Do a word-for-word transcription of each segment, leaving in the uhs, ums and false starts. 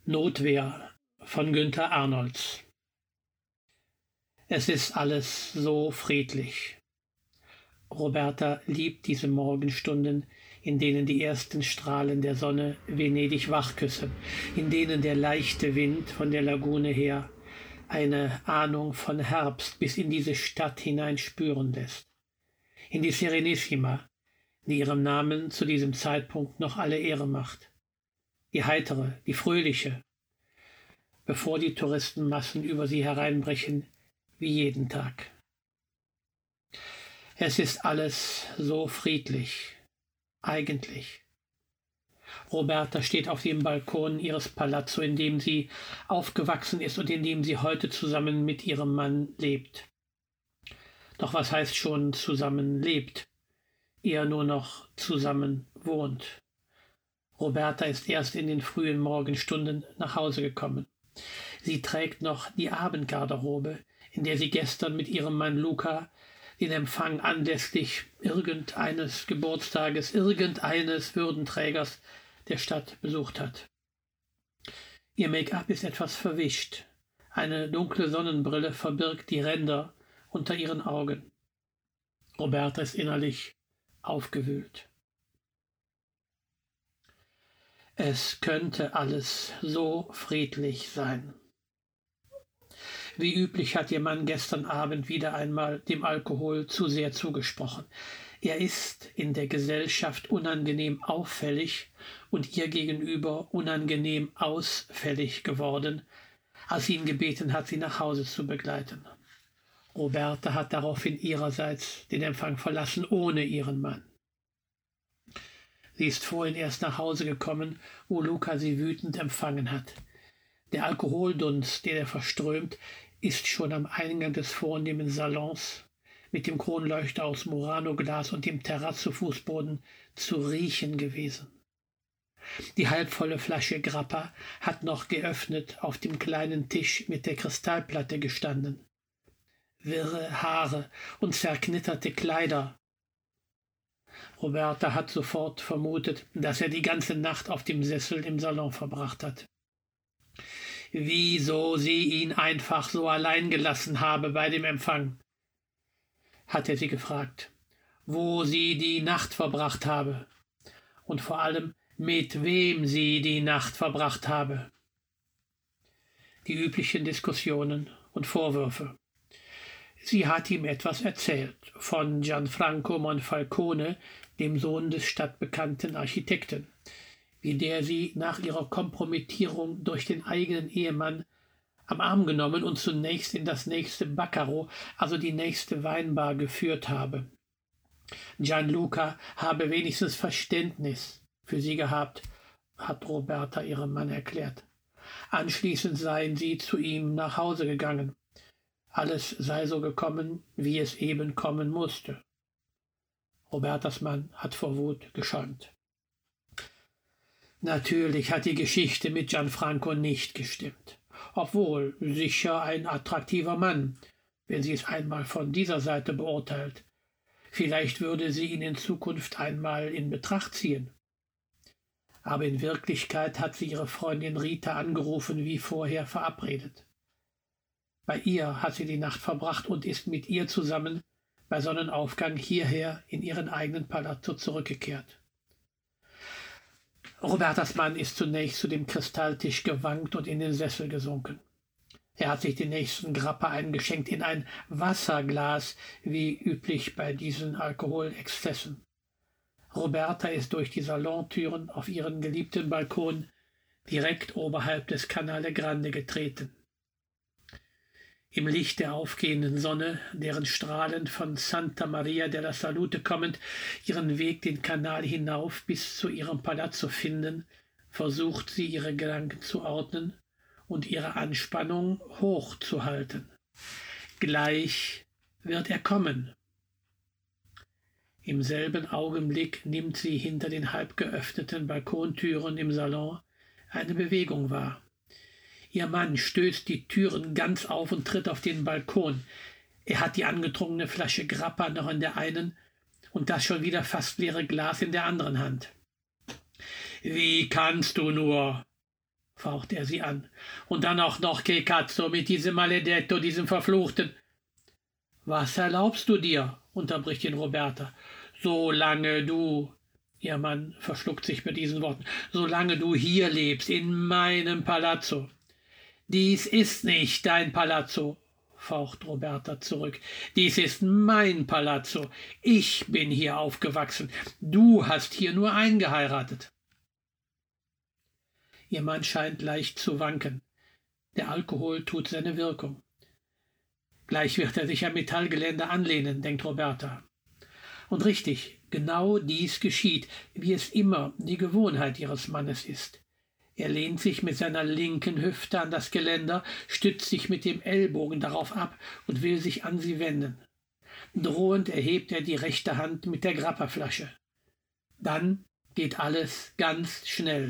Notwehr von Günther Arnolds. Es ist alles so friedlich. Roberta liebt diese Morgenstunden, in denen die ersten Strahlen der Sonne Venedig wachküssen, in denen der leichte Wind von der Lagune her eine Ahnung von Herbst bis in diese Stadt hinein spüren lässt. In die Serenissima, die ihrem Namen zu diesem Zeitpunkt noch alle Ehre macht. Die heitere, die fröhliche, bevor die Touristenmassen über sie hereinbrechen, wie jeden Tag. Es ist alles so friedlich, eigentlich. Roberta steht auf dem Balkon ihres Palazzo, in dem sie aufgewachsen ist und in dem sie heute zusammen mit ihrem Mann lebt. Doch was heißt schon zusammen lebt? Eher nur noch zusammen wohnt. Roberta ist erst in den frühen Morgenstunden nach Hause gekommen. Sie trägt noch die Abendgarderobe, in der sie gestern mit ihrem Mann Luca den Empfang anlässlich irgendeines Geburtstages, irgendeines Würdenträgers der Stadt besucht hat. Ihr Make-up ist etwas verwischt. Eine dunkle Sonnenbrille verbirgt die Ränder unter ihren Augen. Roberta ist innerlich aufgewühlt. Es könnte alles so friedlich sein. Wie üblich hat ihr Mann gestern Abend wieder einmal dem Alkohol zu sehr zugesprochen. Er ist in der Gesellschaft unangenehm auffällig und ihr gegenüber unangenehm ausfällig geworden, als sie ihn gebeten hat, sie nach Hause zu begleiten. Roberta hat daraufhin ihrerseits den Empfang verlassen, ohne ihren Mann. Sie ist vorhin erst nach Hause gekommen, wo Luca sie wütend empfangen hat. Der Alkoholdunst, den er verströmt, ist schon am Eingang des vornehmen Salons mit dem Kronleuchter aus Murano-Glas und dem Terrazzo-Fußboden zu riechen gewesen. Die halbvolle Flasche Grappa hat noch geöffnet auf dem kleinen Tisch mit der Kristallplatte gestanden. Wirre Haare und zerknitterte Kleider. Roberta hat sofort vermutet, dass er die ganze Nacht auf dem Sessel im Salon verbracht hat. Wieso sie ihn einfach so allein gelassen habe bei dem Empfang, hat er sie gefragt, wo sie die Nacht verbracht habe und vor allem mit wem sie die Nacht verbracht habe. Die üblichen Diskussionen und Vorwürfe. Sie hat ihm etwas erzählt von Gianfranco Monfalcone, dem Sohn des stadtbekannten Architekten, wie der sie nach ihrer Kompromittierung durch den eigenen Ehemann am Arm genommen und zunächst in das nächste Baccaro, also die nächste Weinbar, geführt habe. Gianluca habe wenigstens Verständnis für sie gehabt, hat Roberta ihrem Mann erklärt. Anschließend seien sie zu ihm nach Hause gegangen. Alles sei so gekommen, wie es eben kommen musste. Robertas Mann hat vor Wut geschäumt. Natürlich hat die Geschichte mit Gianfranco nicht gestimmt. Obwohl sicher ein attraktiver Mann, wenn sie es einmal von dieser Seite beurteilt. Vielleicht würde sie ihn in Zukunft einmal in Betracht ziehen. Aber in Wirklichkeit hat sie ihre Freundin Rita angerufen, wie vorher verabredet. Bei ihr hat sie die Nacht verbracht und ist mit ihr zusammen bei Sonnenaufgang hierher in ihren eigenen Palazzo zurückgekehrt. Robertas Mann ist zunächst zu dem Kristalltisch gewankt und in den Sessel gesunken. Er hat sich den nächsten Grappa eingeschenkt in ein Wasserglas, wie üblich bei diesen Alkoholexzessen. Roberta ist durch die Salontüren auf ihren geliebten Balkon direkt oberhalb des Canale Grande getreten. Im Licht der aufgehenden Sonne, deren Strahlen von Santa Maria della Salute kommend ihren Weg den Kanal hinauf bis zu ihrem Palazzo finden, versucht sie ihre Gedanken zu ordnen und ihre Anspannung hochzuhalten. Gleich wird er kommen. Im selben Augenblick nimmt sie hinter den halb geöffneten Balkontüren im Salon eine Bewegung wahr. Ihr Mann stößt die Türen ganz auf und tritt auf den Balkon. Er hat die angetrunkene Flasche Grappa noch in der einen und das schon wieder fast leere Glas in der anderen Hand. »Wie kannst du nur?« fauchte er sie an. Und dann auch noch che cazzo mit diesem Maledetto, diesem Verfluchten. Was erlaubst du dir? Unterbricht ihn Roberta. Solange du, ihr Mann verschluckt sich bei diesen Worten, solange du hier lebst, in meinem Palazzo. Dies ist nicht dein Palazzo, faucht Roberta zurück. Dies ist mein Palazzo. Ich bin hier aufgewachsen. Du hast hier nur eingeheiratet. Ihr Mann scheint leicht zu wanken. Der Alkohol tut seine Wirkung. Gleich wird er sich am Metallgeländer anlehnen, denkt Roberta. Und richtig, genau dies geschieht, wie es immer die Gewohnheit ihres Mannes ist. Er lehnt sich mit seiner linken Hüfte an das Geländer, stützt sich mit dem Ellbogen darauf ab und will sich an sie wenden. Drohend erhebt er die rechte Hand mit der Grapperflasche. Dann geht alles ganz schnell.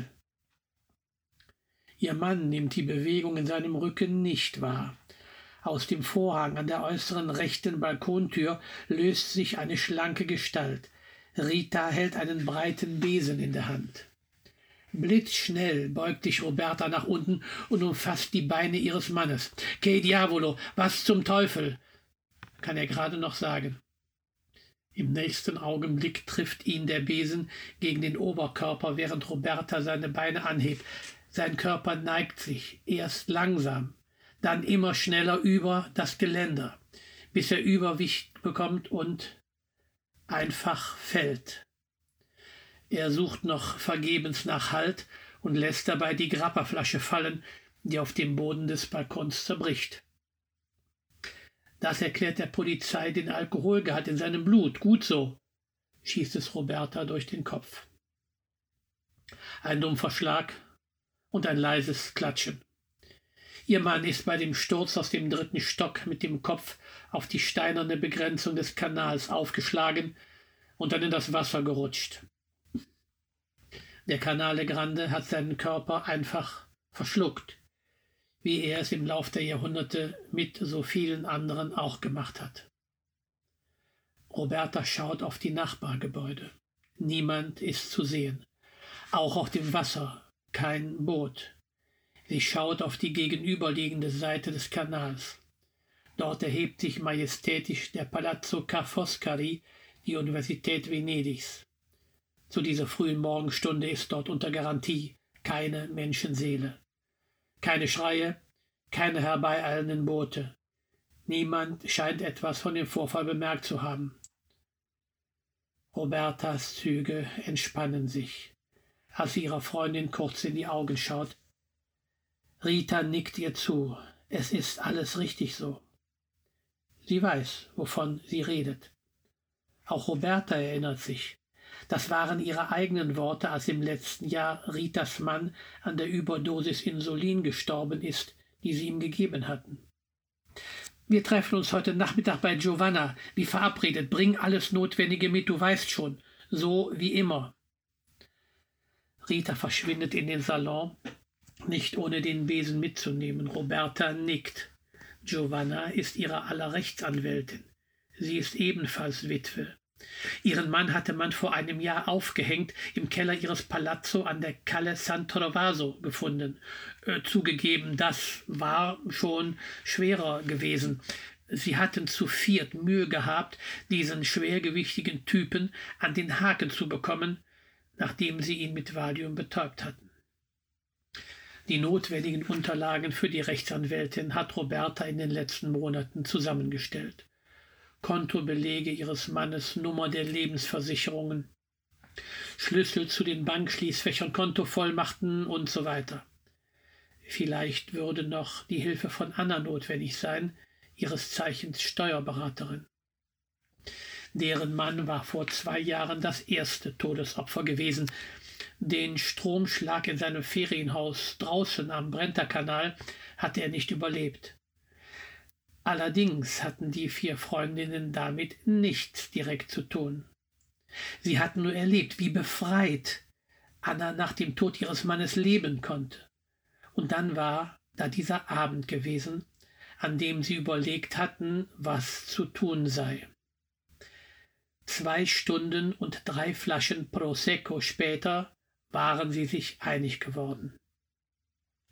Ihr Mann nimmt die Bewegung in seinem Rücken nicht wahr. Aus dem Vorhang an der äußeren rechten Balkontür löst sich eine schlanke Gestalt. Rita hält einen breiten Besen in der Hand. Blitzschnell beugt sich Roberta nach unten und umfasst die Beine ihres Mannes. »Che diavolo, was zum Teufel?« kann er gerade noch sagen. Im nächsten Augenblick trifft ihn der Besen gegen den Oberkörper, während Roberta seine Beine anhebt. Sein Körper neigt sich, erst langsam, dann immer schneller über das Geländer, bis er Überwicht bekommt und einfach fällt. Er sucht noch vergebens nach Halt und lässt dabei die Grapperflasche fallen, die auf dem Boden des Balkons zerbricht. Das erklärt der Polizei den Alkoholgehalt in seinem Blut. Gut so, schießt es Roberta durch den Kopf. Ein dumpfer Schlag und ein leises Klatschen. Ihr Mann ist bei dem Sturz aus dem dritten Stock mit dem Kopf auf die steinerne Begrenzung des Kanals aufgeschlagen und dann in das Wasser gerutscht. Der Canale Grande hat seinen Körper einfach verschluckt, wie er es im Lauf der Jahrhunderte mit so vielen anderen auch gemacht hat. Roberta schaut auf die Nachbargebäude. Niemand ist zu sehen. Auch auf dem Wasser kein Boot. Sie schaut auf die gegenüberliegende Seite des Kanals. Dort erhebt sich majestätisch der Palazzo Ca' Foscari, die Universität Venedigs. Zu dieser frühen Morgenstunde ist dort unter Garantie keine Menschenseele. Keine Schreie, keine herbeieilenden Boote. Niemand scheint etwas von dem Vorfall bemerkt zu haben. Robertas Züge entspannen sich, als sie ihrer Freundin kurz in die Augen schaut. Rita nickt ihr zu. Es ist alles richtig so. Sie weiß, wovon sie redet. Auch Roberta erinnert sich. Das waren ihre eigenen Worte, als im letzten Jahr Ritas Mann an der Überdosis Insulin gestorben ist, die sie ihm gegeben hatten. »Wir treffen uns heute Nachmittag bei Giovanna, wie verabredet. Bring alles Notwendige mit, du weißt schon. So wie immer.« Rita verschwindet in den Salon, nicht ohne den Besen mitzunehmen. Roberta nickt. Giovanna ist ihre aller Rechtsanwältin. Sie ist ebenfalls Witwe. Ihren Mann hatte man vor einem Jahr aufgehängt, im Keller ihres Palazzo an der Calle San Trovaso gefunden. Äh, zugegeben, das war schon schwerer gewesen. Sie hatten zu viert Mühe gehabt, diesen schwergewichtigen Typen an den Haken zu bekommen, nachdem sie ihn mit Valium betäubt hatten. Die notwendigen Unterlagen für die Rechtsanwältin hat Roberta in den letzten Monaten zusammengestellt. Kontobelege ihres Mannes, Nummer der Lebensversicherungen, Schlüssel zu den Bankschließfächern, Kontovollmachten und so weiter. Vielleicht würde noch die Hilfe von Anna notwendig sein, ihres Zeichens Steuerberaterin. Deren Mann war vor zwei Jahren das erste Todesopfer gewesen. Den Stromschlag in seinem Ferienhaus draußen am Brenta-Kanal hatte er nicht überlebt. Allerdings hatten die vier Freundinnen damit nichts direkt zu tun. Sie hatten nur erlebt, wie befreit Anna nach dem Tod ihres Mannes leben konnte. Und dann war da dieser Abend gewesen, an dem sie überlegt hatten, was zu tun sei. Zwei Stunden und drei Flaschen Prosecco später waren sie sich einig geworden.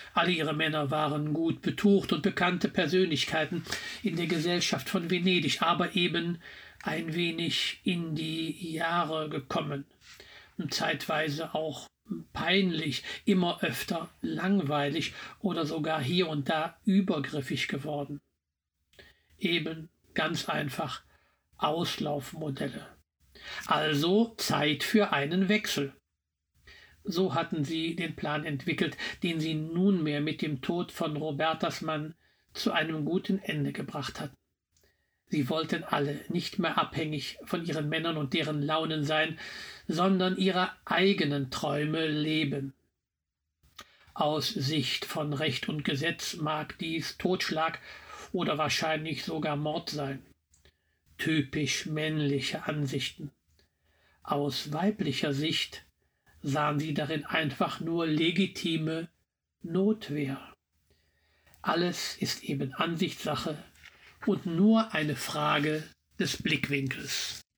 Alle ihre Männer waren gut betucht und bekannte Persönlichkeiten in der Gesellschaft von Venedig, aber eben ein wenig in die Jahre gekommen, zeitweise auch peinlich, immer öfter langweilig oder sogar hier und da übergriffig geworden. Eben ganz einfach Auslaufmodelle. Also Zeit für einen Wechsel. So hatten sie den Plan entwickelt, den sie nunmehr mit dem Tod von Robertas Mann zu einem guten Ende gebracht hatten. Sie wollten alle nicht mehr abhängig von ihren Männern und deren Launen sein, sondern ihre eigenen Träume leben. Aus Sicht von Recht und Gesetz mag dies Totschlag oder wahrscheinlich sogar Mord sein. Typisch männliche Ansichten. Aus weiblicher Sicht sahen sie darin einfach nur legitime Notwehr. Alles ist eben Ansichtssache und nur eine Frage des Blickwinkels.